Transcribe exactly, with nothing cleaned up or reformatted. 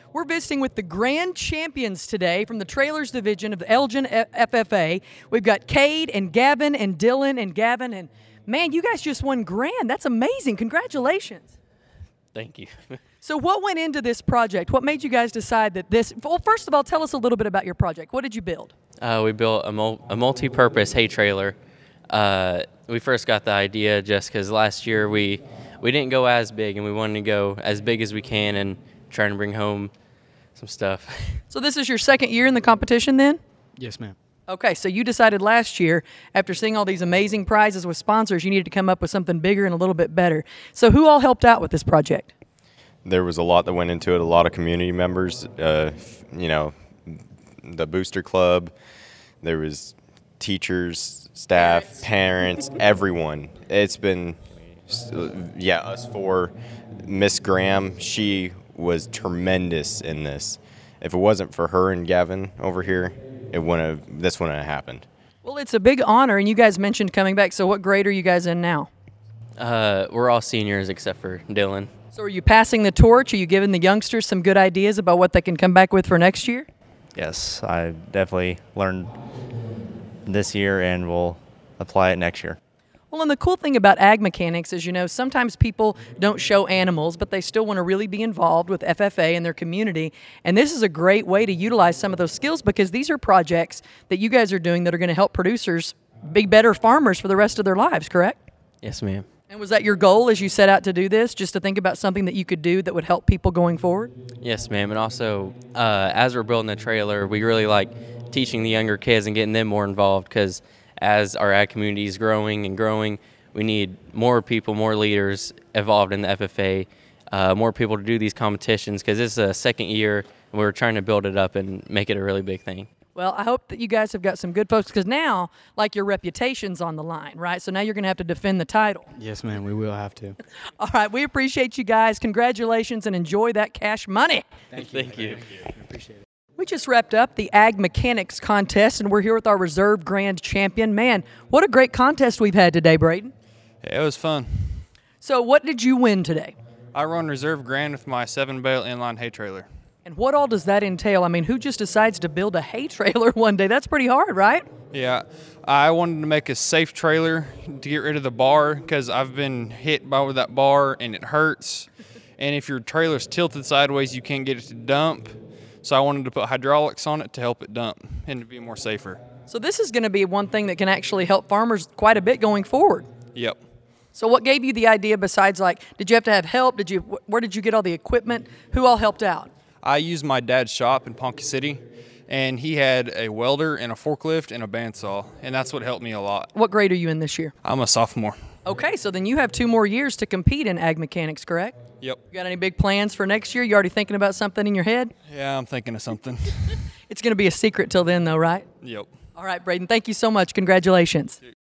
We're visiting with the grand champions today from the trailers division of the Elgin F F A. We've got Cade and Gavin and Dylan and Gavin. And, man, you guys just won grand. That's amazing. Congratulations. Thank you. So what went into this project? What made you guys decide that this – well, first of all, tell us a little bit about your project. What did you build? Uh, we built a, mul- a multi-purpose hay trailer. Uh, we first got the idea just because last year we, we didn't go as big, and we wanted to go as big as we can and trying to bring home some stuff. So this is your second year in the competition then? Yes, ma'am. Okay, so you decided last year, after seeing all these amazing prizes with sponsors, you needed to come up with something bigger and a little bit better. So who all helped out with this project? There was a lot that went into it, a lot of community members, uh, you know, the Booster Club, there was teachers, staff, parents, everyone. It's been, yeah, us four. Miss Graham, she was tremendous in this. If it wasn't for her and Gavin over here, it wouldn't have, this wouldn't have happened. Well, it's a big honor, and you guys mentioned coming back. So what grade are you guys in now? Uh, we're all seniors except for Dylan. So are you passing the torch? Are you giving the youngsters some good ideas about what they can come back with for next year? Yes, I definitely learned this year and will apply it next year. Well, and the cool thing about ag mechanics is, you know, sometimes people don't show animals, but they still want to really be involved with F F A and their community. And this is a great way to utilize some of those skills because these are projects that you guys are doing that are going to help producers be better farmers for the rest of their lives, correct? Yes, ma'am. And was that your goal as you set out to do this, just to think about something that you could do that would help people going forward? Yes, ma'am. And also, uh, as we're building the trailer, we really like teaching the younger kids and getting them more involved because as our ag community is growing and growing, we need more people, more leaders involved in the F F A, uh, more people to do these competitions because this is a second year and we're trying to build it up and make it a really big thing. Well, I hope that you guys have got some good folks because now, like, your reputation's on the line, right? So now you're going to have to defend the title. Yes, ma'am, we will have to. All right, we appreciate you guys. Congratulations and enjoy that cash money. Thank you. Thank you. Thank you. I appreciate it. We just wrapped up the Ag Mechanics contest, and we're here with our reserve grand champion. Man, what a great contest we've had today, Braden. Yeah, it was fun. So what did you win today? I run reserve grand with my seven-bale inline hay trailer. And what all does that entail? I mean, who just decides to build a hay trailer one day? That's pretty hard, right? Yeah, I wanted to make a safe trailer to get rid of the bar because I've been hit by with that bar and it hurts. And if your trailer's tilted sideways, you can't get it to dump. So I wanted to put hydraulics on it to help it dump and to be more safer. So this is going to be one thing that can actually help farmers quite a bit going forward. Yep. So what gave you the idea besides, like, did you have to have help? Did you? Where did you get all the equipment? Who all helped out? I used my dad's shop in Ponca City, and he had a welder and a forklift and a bandsaw, and that's what helped me a lot. What grade are you in this year? I'm a sophomore. Okay, so then you have two more years to compete in ag mechanics, correct? Yep. You got any big plans for next year? You already thinking about something in your head? Yeah, I'm thinking of something. It's going to be a secret till then, though, right? Yep. All right, Braden, thank you so much. Congratulations.